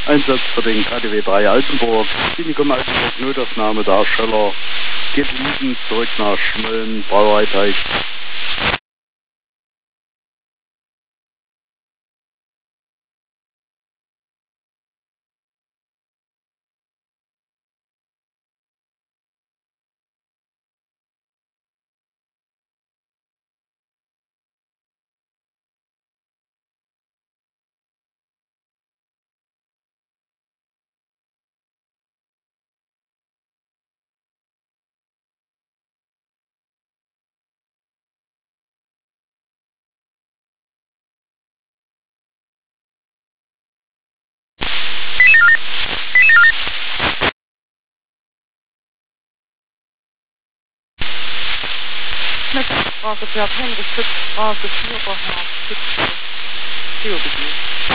Einsatz für den KDW 3 Altenburg, Klinikum Altenburg, Notaufnahme Darsteller, geht lieben zurück nach Schmölln, Brauereiteich. Straße, Bert Henrich, Straße, 4. Geogebiet.